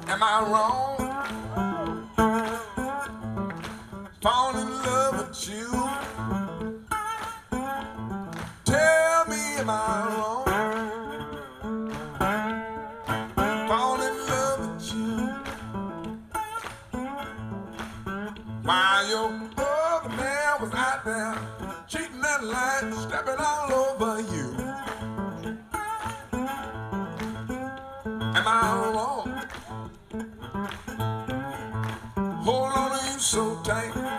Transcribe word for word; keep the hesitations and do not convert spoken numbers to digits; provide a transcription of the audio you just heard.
Am I wrong? Fall in love with you. Tell me, am I wrong? Fall in love with you. While your other man was out there cheating that line, stepping all over you. Am I wrong? Hold on to you so tight.